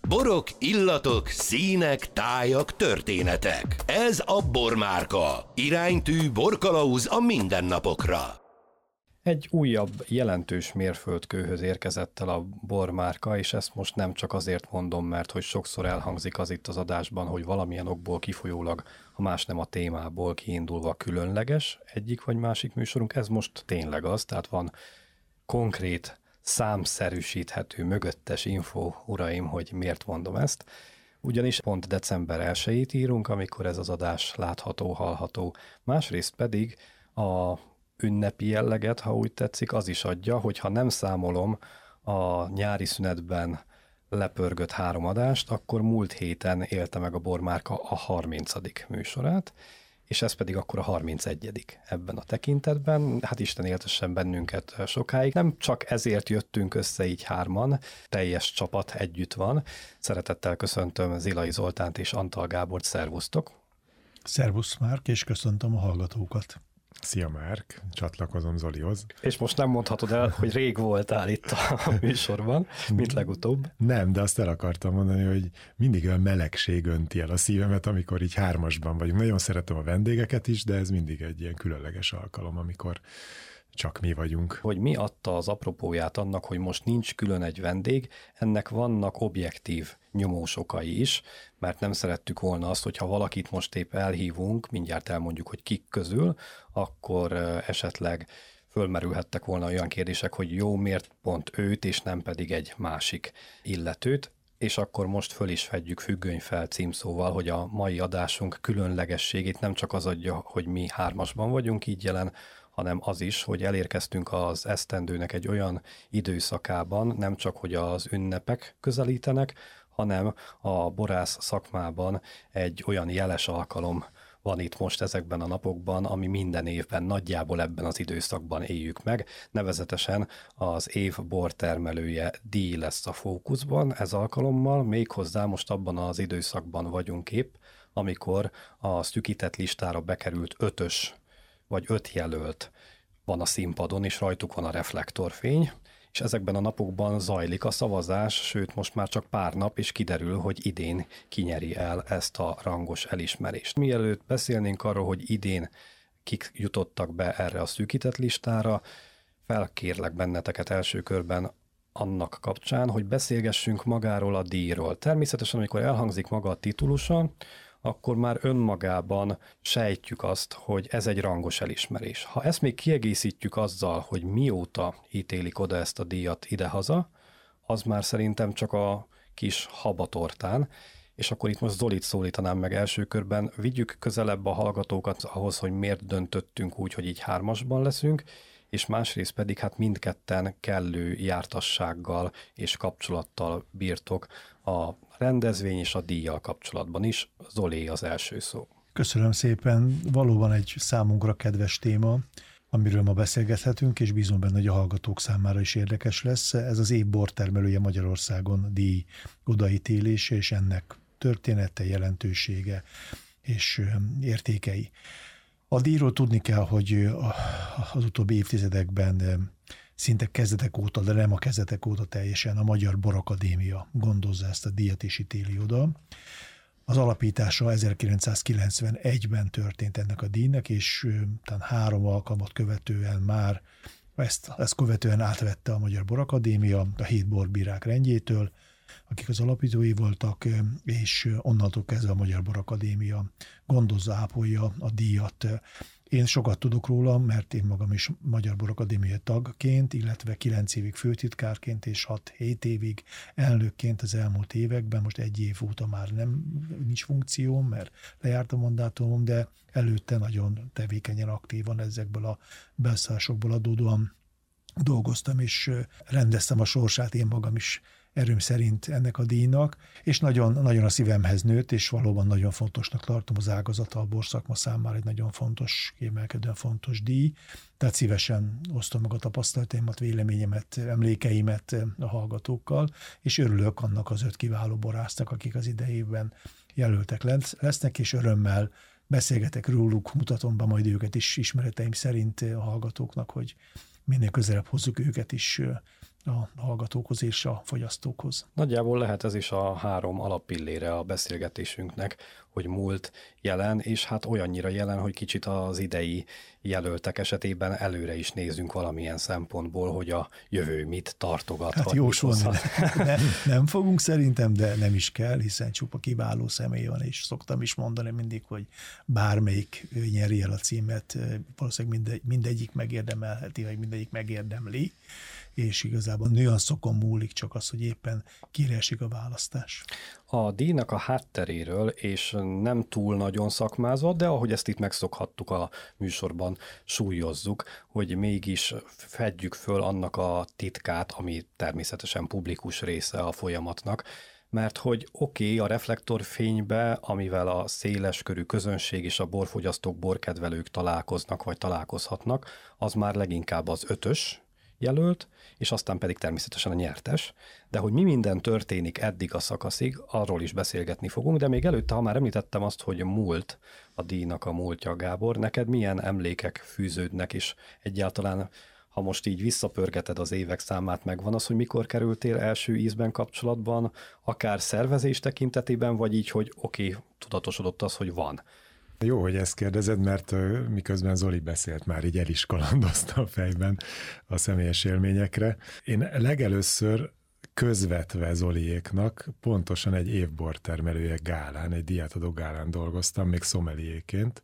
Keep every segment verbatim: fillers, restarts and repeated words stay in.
Borok, illatok, színek, tájak, történetek. Ez a Bormárka. Iránytű borkalauz a mindennapokra. Egy újabb jelentős mérföldkőhöz érkezett el a Bormárka, és ezt most nem csak azért mondom, mert hogy sokszor elhangzik az itt az adásban, hogy valamilyen okból kifolyólag, ha más nem a témából kiindulva különleges egyik vagy másik műsorunk. Ez most tényleg az, tehát van konkrét, számszerűsíthető, mögöttes info, uraim, hogy miért mondom ezt. Ugyanis pont december elsejét írunk, amikor ez az adás látható, hallható. Másrészt pedig a ünnepi jelleget, ha úgy tetszik, az is adja, hogyha nem számolom a nyári szünetben lepörgött három adást, akkor múlt héten élte meg a Bormárka a harmincadik műsorát, és ez pedig akkor a harmincegyedik ebben a tekintetben. Hát Isten éltessen bennünket sokáig. Nem csak ezért jöttünk össze így hárman, teljes csapat együtt van. Szeretettel köszöntöm Zilai Zoltánt és Antal Gábort, szervusztok! Szervusz Márk, és köszöntöm a hallgatókat! Szia Márk, csatlakozom Zolihoz. És most nem mondhatod el, hogy rég voltál itt a műsorban, mint legutóbb. Nem, de azt el akartam mondani, hogy mindig olyan melegség önti el a szívemet, amikor így hármasban vagyunk. Nagyon szeretem a vendégeket is, de ez mindig egy ilyen különleges alkalom, amikor csak mi vagyunk. Hogy mi adta az apropóját annak, hogy most nincs külön egy vendég, ennek vannak objektív nyomós okai is, mert nem szerettük volna azt, hogyha valakit most épp elhívunk, mindjárt elmondjuk, hogy kik közül, akkor esetleg fölmerülhettek volna olyan kérdések, hogy jó, miért pont őt, és nem pedig egy másik illetőt, és akkor most föl is fedjük függönyfel címszóval, hogy a mai adásunk különlegességét nem csak az adja, hogy mi hármasban vagyunk így jelen, hanem az is, hogy elérkeztünk az esztendőnek egy olyan időszakában, nem csak, hogy az ünnepek közelítenek, hanem a borász szakmában egy olyan jeles alkalom van itt most ezekben a napokban, ami minden évben nagyjából ebben az időszakban éljük meg. Nevezetesen az év bortermelője díj lesz a fókuszban ez alkalommal, méghozzá most abban az időszakban vagyunk épp, amikor a szűkített listára bekerült ötös vagy öt jelölt van a színpadon, és rajtuk van a reflektorfény, és ezekben a napokban zajlik a szavazás, sőt most már csak pár nap, és kiderül, hogy idén kinyeri el ezt a rangos elismerést. Mielőtt beszélnénk arról, hogy idén kik jutottak be erre a szűkített listára, felkérlek benneteket első körben annak kapcsán, hogy beszélgessünk magáról a díjról. Természetesen, amikor elhangzik maga a titulusa, akkor már önmagában sejtjük azt, hogy ez egy rangos elismerés. Ha ezt még kiegészítjük azzal, hogy mióta ítélik oda ezt a díjat idehaza, az már szerintem csak a kis habatortán, és akkor itt most Zolit szólítanám meg első körben, vigyük közelebb a hallgatókat ahhoz, hogy miért döntöttünk úgy, hogy így hármasban leszünk, és másrészt pedig hát mindketten kellő jártassággal és kapcsolattal bírtok a rendezvény és a díjjal kapcsolatban is. Zolé az első szó. Köszönöm szépen, valóban egy számunkra kedves téma, amiről ma beszélgethetünk, és bízom benne, hogy a hallgatók számára is érdekes lesz. Ez az év bortermelője Magyarországon díj odaítélése, és ennek története, jelentősége és értékei. A díjról tudni kell, hogy az utóbbi évtizedekben szinte kezdetek óta, de nem a kezdetek óta teljesen a Magyar Borakadémia gondozza ezt a díjat és ítéli oda. Az alapítása ezerkilencszázkilencvenegyben történt ennek a díjnak, és talán három alkalmat követően már ezt, ezt követően átvette a Magyar Borakadémia a hét borbírák rendjétől, akik az alapítói voltak, és onnantól kezdve a Magyar Borakadémia gondozza, ápolja a díjat. Én sokat tudok róla, mert én magam is Magyar Borakadémia tagként, illetve kilenc évig főtitkárként és hat-hét évig elnökként az elmúlt években, most egy év óta már nem nincs funkcióm, mert lejárt a mandátumom, de előtte nagyon tevékenyen, aktívan ezekből a beszállásokból adódóan dolgoztam, és rendeztem a sorsát én magam is erőm szerint ennek a díjnak, és nagyon, nagyon a szívemhez nőtt, és valóban nagyon fontosnak tartom az ágazata, a borszakma számára egy nagyon fontos, kiemelkedően fontos díj. Tehát szívesen osztom meg a tapasztalataimat, véleményemet, emlékeimet a hallgatókkal, és örülök annak az öt kiváló borásznak, akik az idejében jelöltek lesznek, és örömmel beszélgetek róluk, mutatom be majd őket is ismereteim szerint a hallgatóknak, hogy minél közelebb hozzuk őket is a hallgatókhoz és a fogyasztókhoz. Nagyjából lehet ez is a három alappillére a beszélgetésünknek, hogy múlt, jelen, és hát olyannyira jelen, hogy kicsit az idei jelöltek esetében előre is nézzünk valamilyen szempontból, hogy a jövő mit tartogat. Hát jósolni nem, nem fogunk szerintem, de nem is kell, hiszen csupa kiváló személy van, és szoktam is mondani mindig, hogy bármelyik nyeri el a címet, valószínűleg mindegy, mindegyik megérdemelheti, vagy mindegyik megérdemli, és igazából nüanszokon múlik csak az, hogy éppen kire esik a választás. A díjnak a hátteréről, és nem túl nagyon szakmázott, de ahogy ezt itt megszokhattuk a műsorban, súlyozzuk, hogy mégis fedjük föl annak a titkát, ami természetesen publikus része a folyamatnak, mert hogy oké, okay, a reflektorfénybe, amivel a széleskörű közönség és a borfogyasztók, borkedvelők találkoznak, vagy találkozhatnak, az már leginkább az ötös jelölt, és aztán pedig természetesen a nyertes, de hogy mi minden történik eddig a szakaszig, arról is beszélgetni fogunk, de még előtte, ha már említettem azt, hogy múlt a díjnak a múltja, Gábor, neked milyen emlékek fűződnek, és egyáltalán, ha most így visszapörgeted az évek számát, megvan az, hogy mikor kerültél első ízben kapcsolatban, akár szervezés tekintetében, vagy így, hogy oké, okay, tudatosodott az, hogy van. Jó, hogy ezt kérdezed, mert miközben Zoli beszélt, már így el is kalandozta a fejben a személyes élményekre. Én legelőször közvetve Zoliéknak pontosan egy évbortermelője gálán, egy díjátadó gálán dolgoztam, még szomeliéként.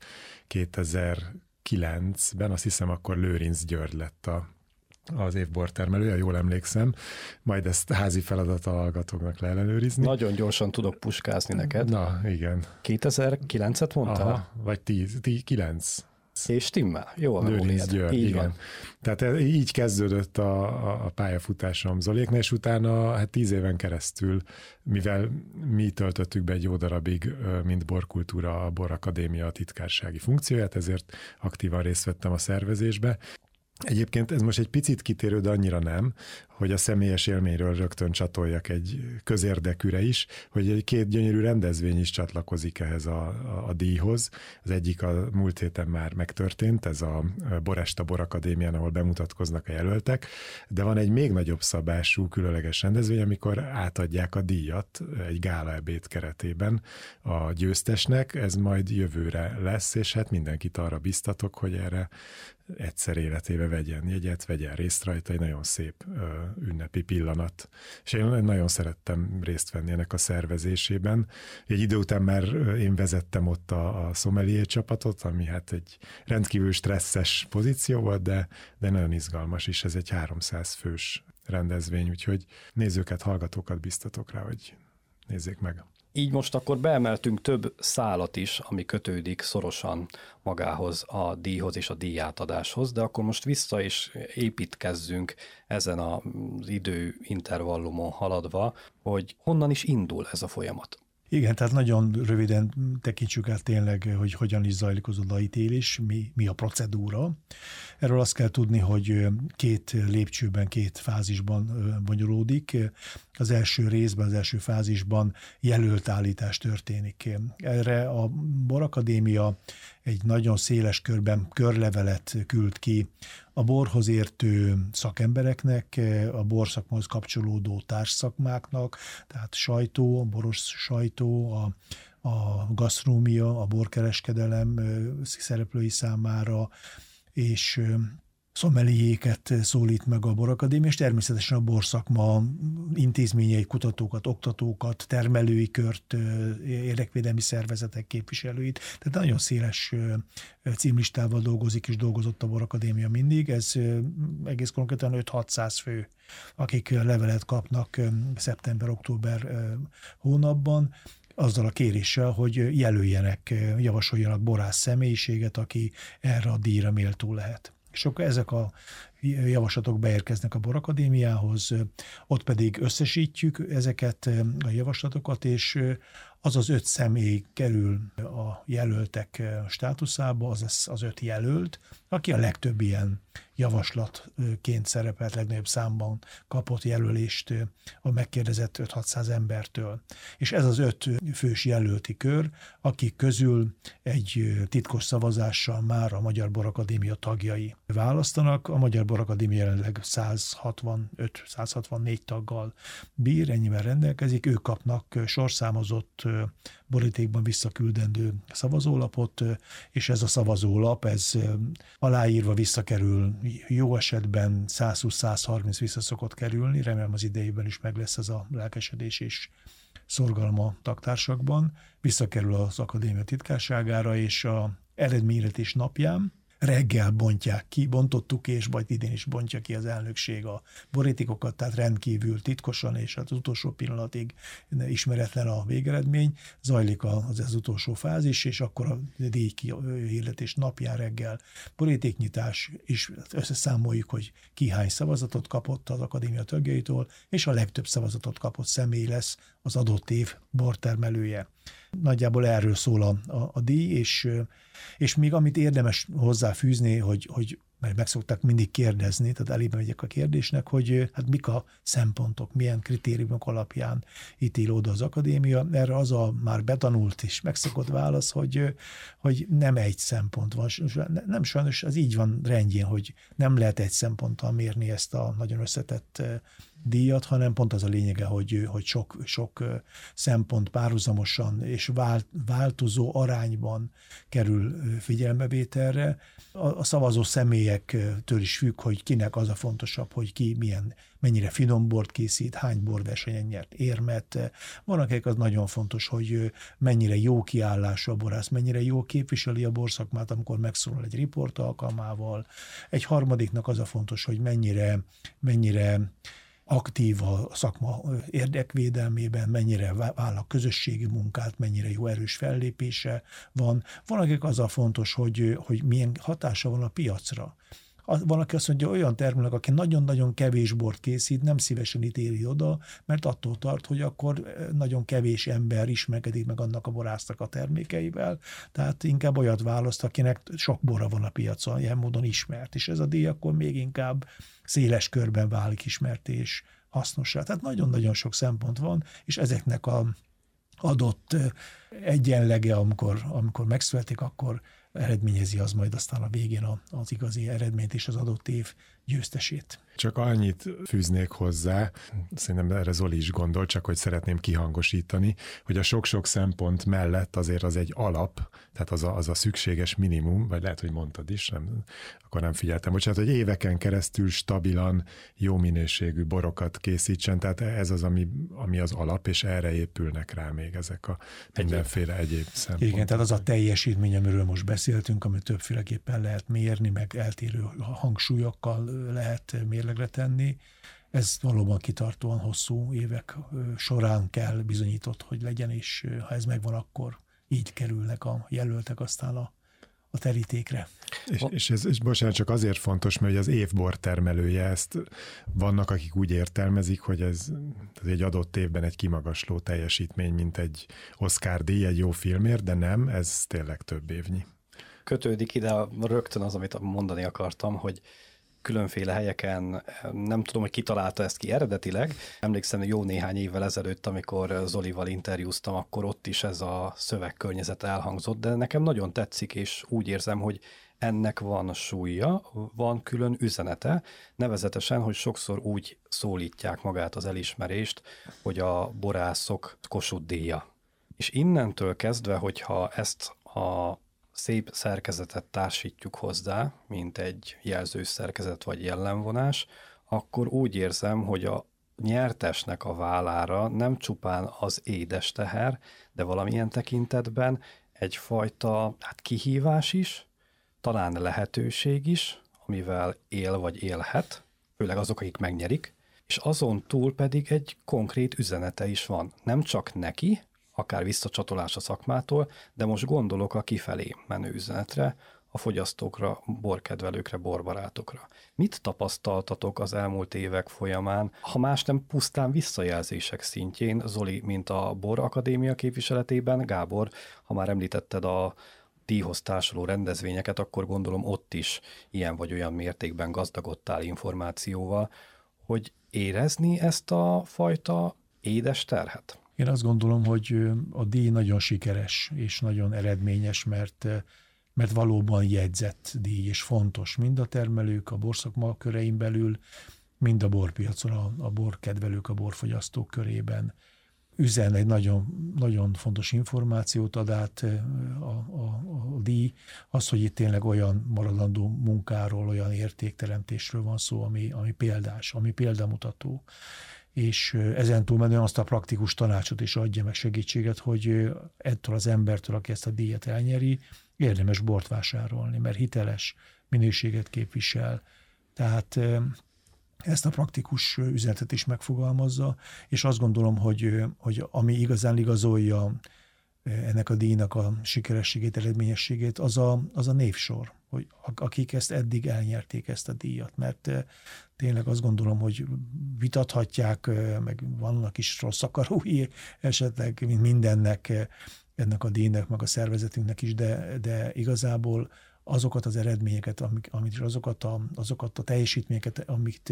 kétezer-kilencben, azt hiszem akkor Lőrinc György lett a az évbortermelője, jól emlékszem, majd ezt házi feladat a hallgatóknak leellenőrizni. Nagyon gyorsan tudok puskázni neked. Na, igen. kétezer-kilencet mondtál? Aha, vagy tíz, tíz, kilenc. És stimmel? Jó a Lőrinc György, így igen. Van. Tehát így kezdődött a, a, a pályafutásom Zoléknál, és utána hát tíz éven keresztül, mivel mi töltöttük be egy jó darabig, mint Borkultúra, a Borakadémia a titkársági funkcióját, ezért aktívan részt vettem a szervezésbe. Egyébként ez most egy picit kitérő, de annyira nem, hogy a személyes élményről rögtön csatoljak egy közérdekűre is, hogy egy két gyönyörű rendezvény is csatlakozik ehhez a, a, a díjhoz. Az egyik a múlt héten már megtörtént, ez a Boresta Borakadémián, ahol bemutatkoznak a jelöltek, de van egy még nagyobb szabású különleges rendezvény, amikor átadják a díjat egy gálaebéd keretében a győztesnek, ez majd jövőre lesz, és hát mindenkit arra biztatok, hogy erre egyszer életébe vegyen jegyet, vegyen részt rajta, egy nagyon szép ö, ünnepi pillanat. És én nagyon szerettem részt venni ennek a szervezésében. Egy idő után már én vezettem ott a, a sommelier csapatot, ami hát egy rendkívül stresszes pozíció volt, de, de nagyon izgalmas is. Ez egy háromszáz fős rendezvény, úgyhogy nézőket, hallgatókat biztatok rá, hogy nézzék meg. Így most akkor beemeltünk több szálat is, ami kötődik szorosan magához a díjhoz és a díjátadáshoz, de akkor most vissza is építkezzünk ezen az időintervallumon haladva, hogy honnan is indul ez a folyamat. Igen, tehát nagyon röviden tekintsük át tényleg, hogy hogyan is zajlik az odaítélés, mi, mi a procedúra. Erről azt kell tudni, hogy két lépcsőben, két fázisban bonyolódik. Az első részben, az első fázisban jelöltállítás történik. Erre a Borakadémia egy nagyon széles körben körlevelet küld ki a borhoz értő szakembereknek, a borszakmához kapcsolódó társszakmáknak, tehát sajtó, a boros sajtó, a, a gasztronómia, a borkereskedelem szereplői számára, és szomeliéket szólít meg a Borakadémia, és természetesen a borszakma intézményei, kutatókat, oktatókat, termelői kört, érdekvédelmi szervezetek képviselőit. Tehát nagyon széles címlistával dolgozik, és dolgozott a Borakadémia mindig. Ez egész konkrétan öt-hatszáz fő, akik levelet kapnak szeptember-október hónapban, azzal a kéréssel, hogy jelöljenek, javasoljanak borász személyiséget, aki erre a díjra méltó lehet. És akkor ezek a javaslatok beérkeznek a Borakadémiához, ott pedig összesítjük ezeket a javaslatokat, és az az öt személy kerül a jelöltek státuszába, az az öt jelölt, aki a legtöbb ilyen javaslatként szerepelt, legnagyobb számban kapott jelölést a megkérdezett öt-hatszáz embertől. És ez az öt fős jelölti kör, akik közül egy titkos szavazással már a Magyar Borakadémia tagjai választanak. A Magyar Borakadémia jelenleg száz hatvanöt száz hatvannégy taggal bír, ennyivel rendelkezik, ők kapnak sorszámozott borítékban visszaküldendő szavazólapot, és ez a szavazólap, ez aláírva visszakerül, jó esetben száz húsz száz harminc vissza szokott kerülni, remélem az idejében is meg lesz ez a lelkesedés és szorgalma tagtársakban, visszakerül az akadémia titkárságára, és a eredményhirdetés napján reggel bontják ki, bontottuk, és majd idén is bontja ki az elnökség a borítékokat, tehát rendkívül titkosan, és az utolsó pillanatig ismeretlen a végeredmény, zajlik az, az utolsó fázis, és akkor a díjhirdetés napján reggel borítéknyitás, és összeszámoljuk, hogy ki hány szavazatot kapott az akadémia tagjaitól, és a legtöbb szavazatot kapott személy lesz az adott év bortermelője. Nagyjából erről szól a, a, a díj, és, és még amit érdemes hozzáfűzni, hogy, hogy mert meg szokták mindig kérdezni, tehát elébe megyek a kérdésnek, hogy hát mik a szempontok, milyen kritériumok alapján ítél oda az akadémia. Erre az a már betanult és megszokott válasz, hogy, hogy nem egy szempont van. Nem sajnos, az így van rendjén, hogy nem lehet egy szemponttal mérni ezt a nagyon összetett díjat, hanem pont az a lényege, hogy, hogy sok, sok szempont párhuzamosan és változó arányban kerül figyelembevételre. A, a szavazó személyektől is függ, hogy kinek az a fontosabb, hogy ki milyen, mennyire finom bort készít, hány borversenyen nyert érmet. Van, akik az nagyon fontos, hogy mennyire jó kiállású a borász, mennyire jó képviseli a borszakmát, amikor megszólal egy riport alkalmával. Egy harmadiknak az a fontos, hogy mennyire, mennyire aktív a szakma érdekvédelmében, mennyire váll a közösségi munkát, mennyire jó erős fellépése van. Van, akik az a fontos, hogy, hogy milyen hatása van a piacra. Van, aki azt mondja, olyan termelők, aki nagyon-nagyon kevés bort készít, nem szívesen ítéli oda, mert attól tart, hogy akkor nagyon kevés ember ismerkedik meg annak a borásznak a termékeivel, tehát inkább olyat választ, akinek sok bora van a piacon, ilyen módon ismert, és ez a díj akkor még inkább széles körben válik ismerté és hasznossá. Tehát nagyon-nagyon sok szempont van, és ezeknek a adott egyenlege, amikor, amikor megszületik, akkor eredményezi az majd aztán a végén az igazi eredményt és az adott év győztesét. Csak annyit fűznék hozzá, szerintem erre Zoli is gondol, csak hogy szeretném kihangosítani, hogy a sok-sok szempont mellett azért az egy alap, tehát az a, az a szükséges minimum, vagy lehet, hogy mondtad is, nem, akkor nem figyeltem, bocsánat, hogy éveken keresztül stabilan, jó minőségű borokat készítsen, tehát ez az, ami, ami az alap, és erre épülnek rá még ezek a mindenféle egyéb szempontok. Igen, tehát az a teljesítmény, amiről most beszéltünk, amit többféleképpen lehet mérni, meg eltérő hangsúlyokkal lehet mérlegre tenni. Ez valóban kitartóan hosszú évek során kell bizonyított, hogy legyen, és ha ez megvan, akkor így kerülnek a jelöltek aztán a, a terítékre. És, és ez, és bocsánat, csak azért fontos, mert az évbor termelője, ezt vannak, akik úgy értelmezik, hogy ez, ez egy adott évben egy kimagasló teljesítmény, mint egy Oscar-díj, egy jó filmért, de nem, ez tényleg több évnyi. Kötődik ide rögtön az, amit mondani akartam, hogy különféle helyeken, nem tudom, hogy ki találta ezt ki eredetileg. Emlékszem, jó néhány évvel ezelőtt, amikor Zolival interjúztam, akkor ott is ez a szövegkörnyezet elhangzott, de nekem nagyon tetszik, és úgy érzem, hogy ennek van súlya, van külön üzenete, nevezetesen, hogy sokszor úgy szólítják magát az elismerést, hogy a borászok Kossuth díja. És innentől kezdve, hogyha ezt a szép szerkezetet társítjuk hozzá, mint egy jelzős szerkezet vagy jellemvonás, akkor úgy érzem, hogy a nyertesnek a vállára nem csupán az édes teher, de valamilyen tekintetben egyfajta hát kihívás is, talán lehetőség is, amivel él vagy élhet, főleg azok, akik megnyerik, és azon túl pedig egy konkrét üzenete is van. Nem csak neki, akár visszacsatolás a szakmától, de most gondolok a kifelé menő üzenetre, a fogyasztókra, borkedvelőkre, borbarátokra. Mit tapasztaltatok az elmúlt évek folyamán, ha más nem pusztán visszajelzések szintjén, Zoli, mint a Bor Akadémia képviseletében, Gábor, ha már említetted a díjhoz társuló rendezvényeket, akkor gondolom ott is ilyen vagy olyan mértékben gazdagodtál információval, hogy érezni ezt a fajta édes terhet? Én azt gondolom, hogy a díj nagyon sikeres és nagyon eredményes, mert, mert valóban jegyzett díj, és fontos mind a termelők, a borszakma körein belül, mind a borpiacon, a, a borkedvelők, a borfogyasztók körében. Üzen egy nagyon, nagyon fontos információt ad át a, a, a díj, az, hogy itt tényleg olyan maradandó munkáról, olyan értékteremtésről van szó, ami, ami példás, ami példamutató. És ezen túlmenően azt a praktikus tanácsot is adja, meg segítséget, hogy ettől az embertől, aki ezt a díjat elnyeri, érdemes bort vásárolni, mert hiteles minőséget képvisel. Tehát ezt a praktikus üzenetet is megfogalmazza, és azt gondolom, hogy, hogy ami igazán igazolja ennek a díjnak a sikerességét, eredményességét, az a, az a névsor, hogy akik ezt eddig elnyerték ezt a díjat, mert tényleg azt gondolom, hogy vitathatják, meg vannak is rossz akarói esetleg, mint mindennek, ennek a díjnak, meg a szervezetünknek is, de, de igazából azokat az eredményeket, amik, amit is azokat a, azokat a teljesítményeket, amit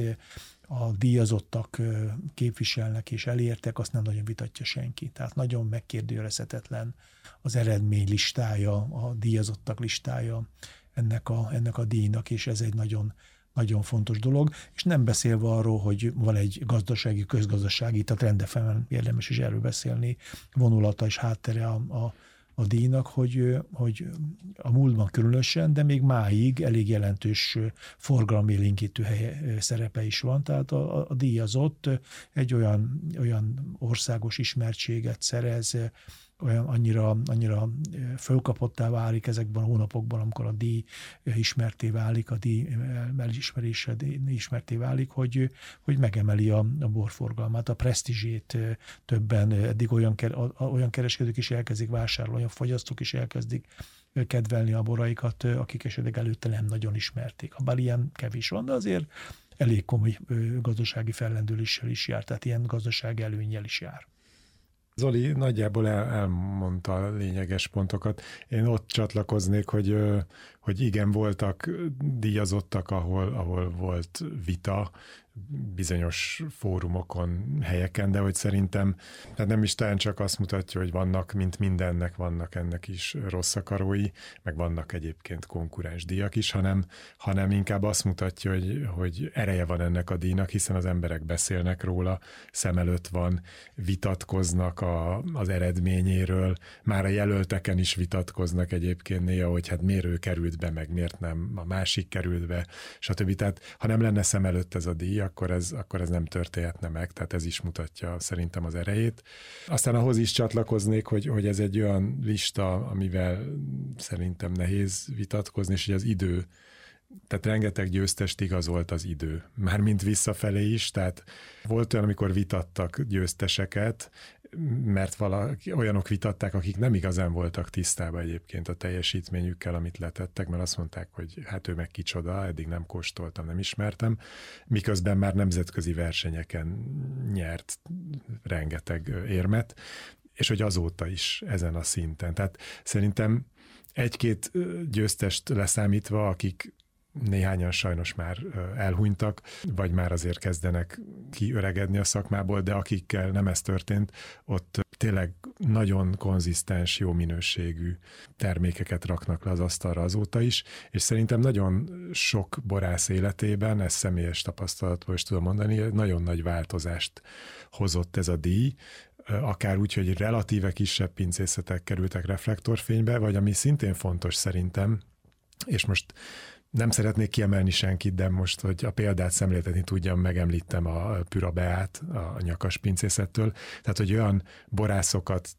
a díjazottak képviselnek és elértek, azt nem nagyon vitatja senki. Tehát nagyon megkérdőjelezhetetlen az eredmény listája, a díjazottak listája ennek a, ennek a díjnak, és ez egy nagyon, nagyon fontos dolog, és nem beszélve arról, hogy van egy gazdasági, közgazdasági, tehát rendefemen érdemes is erről beszélni, vonulata és háttere a, a a díjnak, hogy, hogy a múltban különösen, de még máig elég jelentős forgalomélénkítő helye, szerepe is van. Tehát a, a díjazott egy olyan, olyan országos ismertséget szerez, olyan annyira, annyira fölkapottá válik ezekben a hónapokban, amikor a díj ismerté válik, a díj elismerése ismerté válik, hogy, hogy megemeli a, a borforgalmát, a presztízsét többen, eddig olyan, olyan kereskedők is elkezdik vásárolni, olyan fogyasztók is elkezdik kedvelni a boraikat, akik esetleg előtte nem nagyon ismerték. Habár ilyen kevés van, de azért elég komoly gazdasági fellendüléssel is jár, tehát ilyen gazdasági előnnyel is jár. Zoli nagyjából el, elmondta a lényeges pontokat. Én ott csatlakoznék, hogy, hogy igen, voltak díjazottak, ahol, ahol volt vita, bizonyos fórumokon, helyeken, de hogy szerintem tehát nem is talán csak azt mutatja, hogy vannak, mint mindennek, vannak ennek is rossz akarói, meg vannak egyébként konkurens díjak is, hanem, hanem inkább azt mutatja, hogy, hogy ereje van ennek a díjnak, hiszen az emberek beszélnek róla, szem előtt van, vitatkoznak a, az eredményéről, már a jelölteken is vitatkoznak egyébként néha, hogy hát miért ő került be, meg miért nem a másik került be, stb. Tehát ha nem lenne szem előtt ez a díj, akkor ez, akkor ez nem történhetne meg, tehát ez is mutatja szerintem az erejét. Aztán ahhoz is csatlakoznék, hogy, hogy ez egy olyan lista, amivel szerintem nehéz vitatkozni, és hogy az idő, tehát rengeteg győztest igazolt az idő. Mármint visszafelé is, tehát volt olyan, amikor vitattak győzteseket, mert valaki, olyanok vitatták, akik nem igazán voltak tisztában egyébként a teljesítményükkel, amit letettek, mert azt mondták, hogy hát ő meg kicsoda, eddig nem kóstoltam, nem ismertem, miközben már nemzetközi versenyeken nyert rengeteg érmet, és hogy azóta is ezen a szinten. Tehát szerintem egy-két győztest leszámítva, akik néhányan sajnos már elhunytak, vagy már azért kezdenek kiöregedni a szakmából, de akikkel nem ez történt, ott tényleg nagyon konzisztens, jó minőségű termékeket raknak le az asztalra azóta is, és szerintem nagyon sok borász életében, ezt személyes tapasztalatból is tudom mondani, nagyon nagy változást hozott ez a díj, akár úgy, hogy relatíve kisebb pincészetek kerültek reflektorfénybe, vagy ami szintén fontos szerintem, és most nem szeretnék kiemelni senkit, de most, hogy a példát szemléltetni tudjam, megemlítem a Püra Beát a nyakas pincészettől. Tehát, hogy olyan borászokat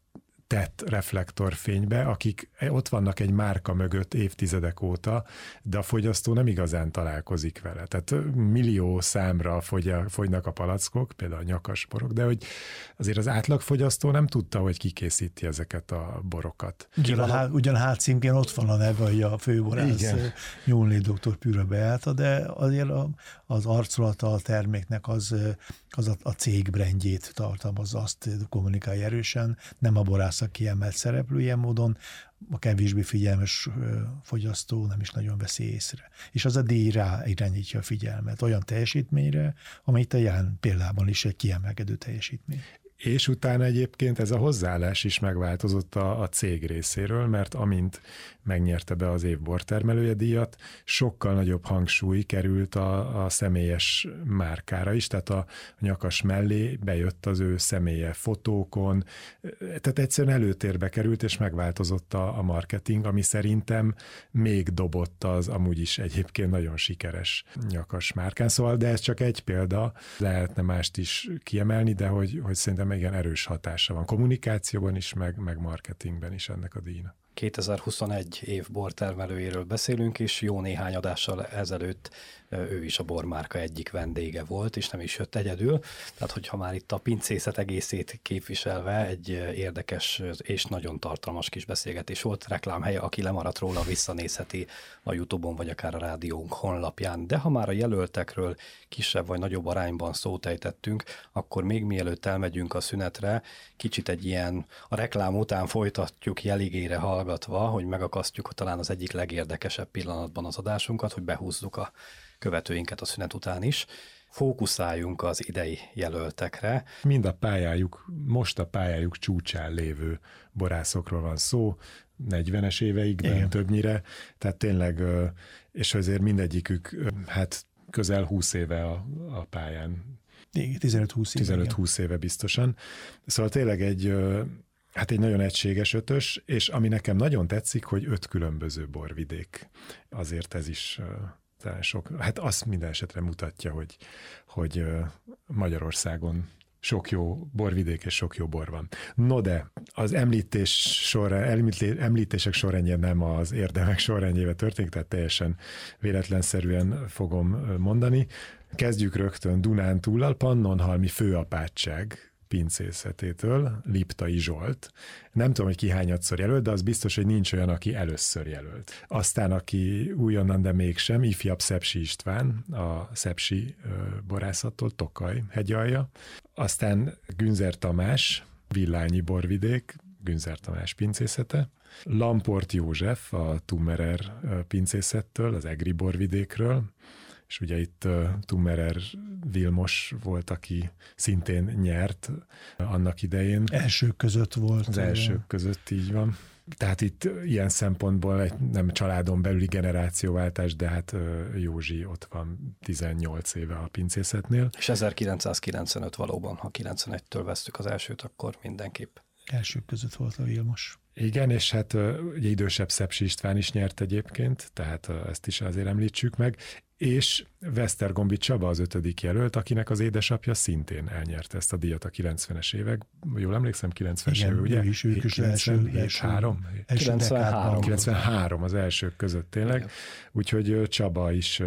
tett reflektorfénybe, akik ott vannak egy márka mögött évtizedek óta, de a fogyasztó nem igazán találkozik vele. Tehát millió számra fogynak a palackok, például a nyakasborok, de hogy azért az átlagfogyasztó nem tudta, hogy ki készíti ezeket a borokat. Ugyan a, há, ugyan a hátcímkén ott van a neve, hogy a főborász Nyúlné doktor Püra Beáta, de azért a, az arculata a terméknek az, az a, a cég brandjét tartalmazza, azt kommunikálja erősen, nem a borászak kiemelt szereplő ilyen módon, a kevésbé figyelmes fogyasztó nem is nagyon veszi észre. És az a díj rá irányítja a figyelmet olyan teljesítményre, amit a jelen példában is egy kiemelkedő teljesítmény. És utána egyébként ez a hozzáállás is megváltozott a, a cég részéről, mert amint megnyerte be az év bortermelője díjat, sokkal nagyobb hangsúly került a, a személyes márkára is, tehát a nyakas mellé bejött az ő személye fotókon, tehát egyszerűen előtérbe került, és megváltozott a, a marketing, ami szerintem még dobott az amúgy is egyébként nagyon sikeres nyakas márkán. Szóval, de ez csak egy példa, lehetne mást is kiemelni, de hogy, hogy szerintem igen erős hatása van kommunikációban is, meg, meg marketingben is ennek a díjnak. kétezer-huszonegy év bortermelőjéről beszélünk, és jó néhány adással ezelőtt ő is a bormárka egyik vendége volt, és nem is jött egyedül. Tehát, hogyha már itt a pincészet egészét képviselve egy érdekes és nagyon tartalmas kis beszélgetés volt, reklámhelye, aki lemaradt róla, visszanézheti a YouTube-on, vagy akár a rádiónk honlapján. De ha már a jelöltekről kisebb vagy nagyobb arányban szót ejtettünk, akkor még mielőtt elmegyünk a szünetre, kicsit egy ilyen a reklám után folytatjuk jeligére hallgatva, hogy megakasztjuk talán az egyik legérdekesebb pillanatban az adásunkat, hogy behúzzuk a követőinket a szünet után is. Fókuszáljunk az idei jelöltekre. Mind a pályájuk, most a pályájuk csúcsán lévő borászokról van szó, negyvenes éveikben igen. Többnyire, tehát tényleg, és azért mindegyikük hát közel húsz éve a, a pályán. tizenöt-húsz éve. tizenöt-húsz éve biztosan. Szóval tényleg egy, hát egy nagyon egységes ötös, és ami nekem nagyon tetszik, hogy öt különböző borvidék. Azért ez is sok, hát azt minden esetre mutatja, hogy, hogy Magyarországon sok jó borvidék és sok jó bor van. No de az említés sorra, említések sorrendje nem az érdemek sorrendjével történik, tehát teljesen véletlenszerűen fogom mondani. Kezdjük rögtön Dunántúllal, Pannonhalmi főapátság pincészetétől, Liptai Zsolt. Nem tudom, hogy ki hányadszor jelölt, de az biztos, hogy nincs olyan, aki először jelölt. Aztán, aki újonnan, de mégsem, ifjabb Szepsi István, a Szepsi borászattól, Tokaj hegyalja. Aztán Günzer Tamás, Villányi borvidék, Günzer Tamás pincészete. Lamport József, a Tummerer pincészettől, az Egri borvidékről, és ugye itt uh, Tummerer Vilmos volt, aki szintén nyert annak idején. Elsők között volt. Az elsők között, így van. Tehát itt ilyen szempontból egy nem családon belüli generációváltás, de hát uh, Józsi ott van tizennyolc éve a pincészetnél. És ezerkilencszázkilencvenöt valóban, ha kilencvenegytől vesztük az elsőt, akkor mindenképp. Elsők között volt a Vilmos. Igen, és hát ugye idősebb Szepsi István is nyert egyébként, tehát ezt is azért említsük meg, és Vesztergombi Csaba az ötödik jelölt, akinek az édesapja szintén elnyerte ezt a díjat a kilencvenes évek. Jól emlékszem, kilencvenes évek, ugye? Igen, ő is, ők is első. kilencvenhárom kilencvenhárom az elsők között tényleg. Igen. Úgyhogy Csaba is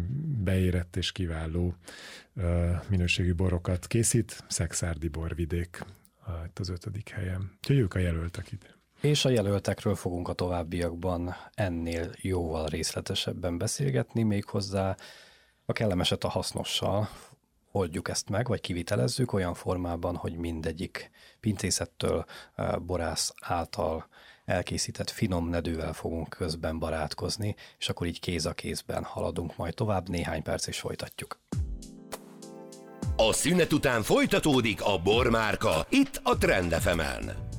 beérett és kiváló minőségű borokat készít. Szekszárdi borvidék itt az ötödik helyen. Úgyhogy ők a jelöltek itt. És a jelöltekről fogunk a továbbiakban ennél jóval részletesebben beszélgetni, méghozzá a kellemeset a hasznossal oldjuk ezt meg, vagy kivitelezzük olyan formában, hogy mindegyik pincészettől, borász által elkészített finom nedűvel fogunk közben barátkozni, és akkor így kéz a kézben haladunk majd tovább, néhány perc és folytatjuk. A szünet után folytatódik a Bormárka, itt a Trend ef emen.